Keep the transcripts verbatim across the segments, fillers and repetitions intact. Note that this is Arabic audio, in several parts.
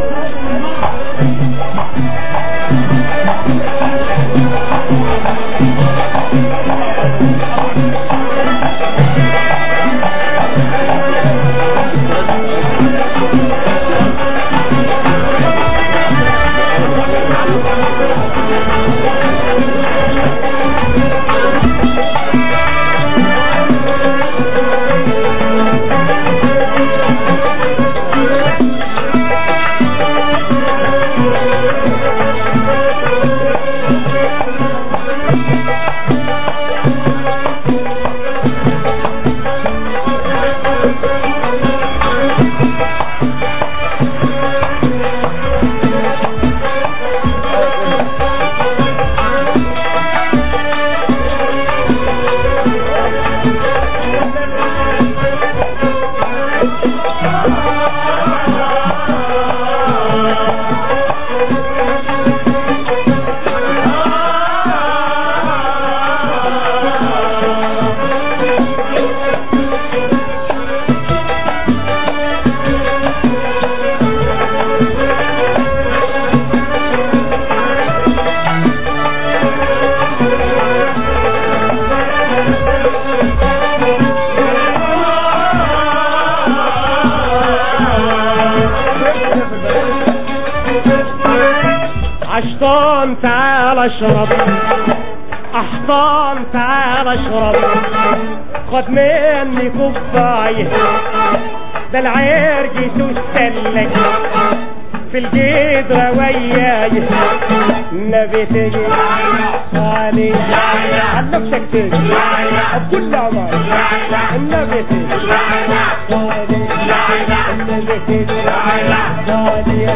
عشطان تعال اشرب، احطان تعال اشرب، خد مني كوبايه، ده العرق تستلك في الجدرة وياي، النبي تجي علي علمتك تجي بكل عمر، النبي تجي علي النبي تجي علي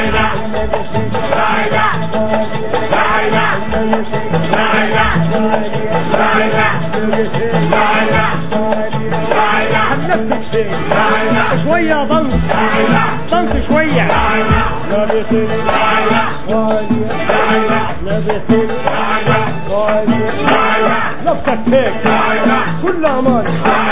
شوية ضنك ضنك شوية نبي تجي نبي تجي نفسك فيك كل أمان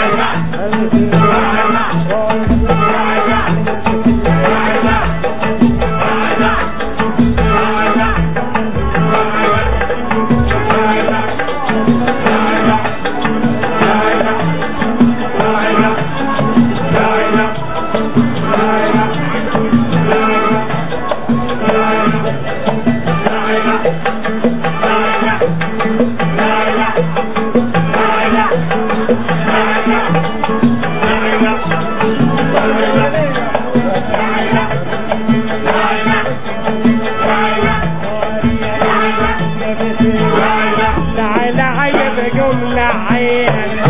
تعال عيب جملة عين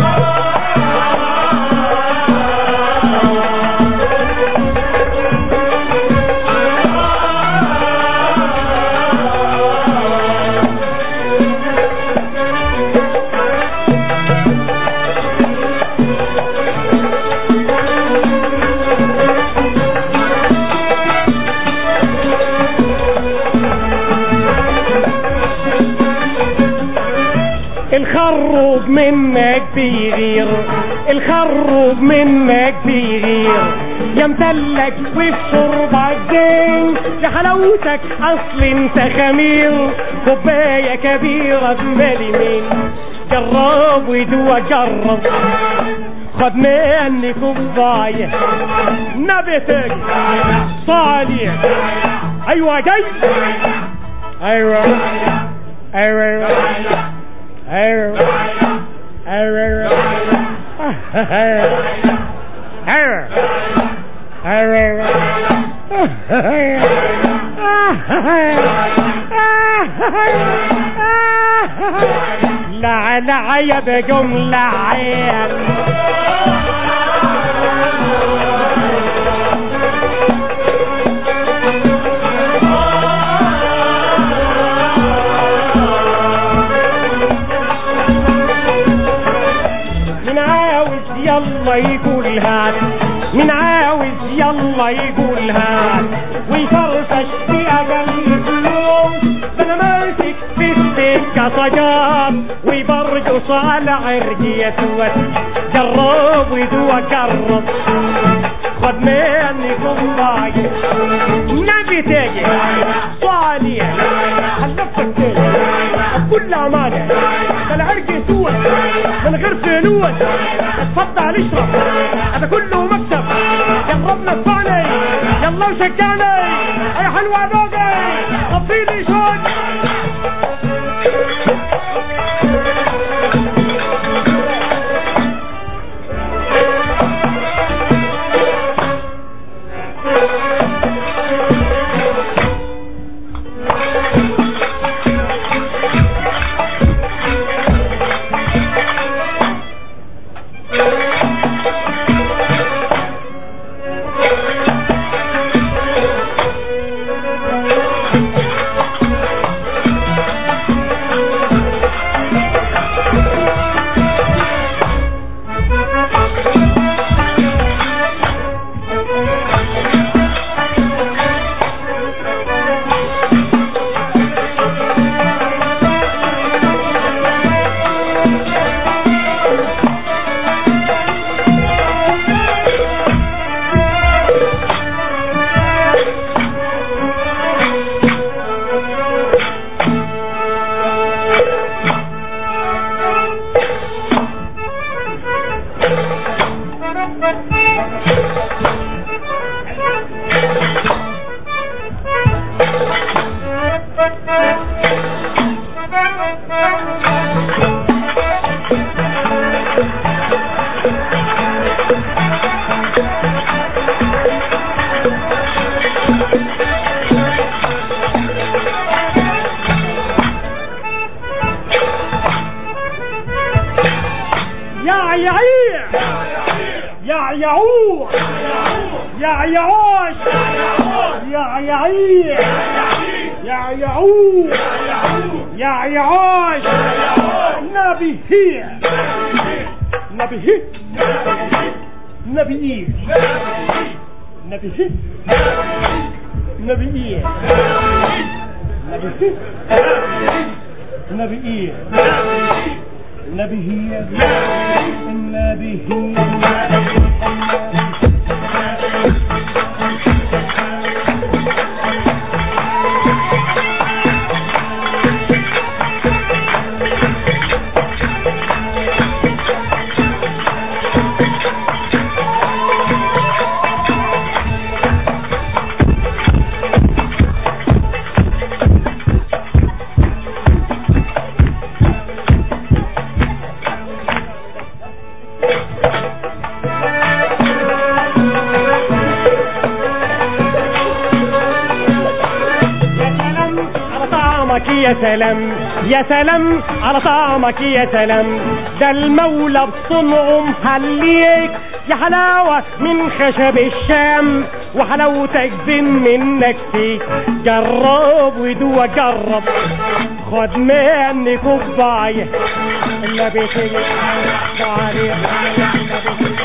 الخروب منك بيغير، الخروب منك بيغير، يا متلك وفي شربك زين، يا حلاوتك اصل انت خمير، كوباية كبيرة بمالي مين، جرب ودوا جرب، خد مني كوباية، نبتك صالح ايوه جاي ايوه ايوه ايوه ايوه ايوه ايوه لا لا يا بجملة عين يلا يقول هات، من عاوز يلا يقول هات، ويفرفش في اقل فلوس، انا ماسك في السكه صجار، ويبرقص على عرقي يسود، جرب ودوا جرب، خد مني كوباية نبي تاجي صالية حلفتك تاجي بكل أمانة ده العرق يسود من غير فلوس اتفضل اشرب هذا كله مكسب جربنا ادفعني يلا وشجعني يا حلوة دوقي طفيلي شوق يا يعيع يا يعوع يا يعوش يا يعيع يا يعوع يا يعوش نبي هي نبي هي نبي ايه نبي هي نبي ايه نبي هي نبي ايه نبي هي النبي هي يا سلام يا سلام على طعمك يا سلام ده المولى بصنعه محليك يا حلاوة من خشب الشام وحلاوتك زين منك فيك جرب ودوق جرب خد مني كوباية النبي تيجي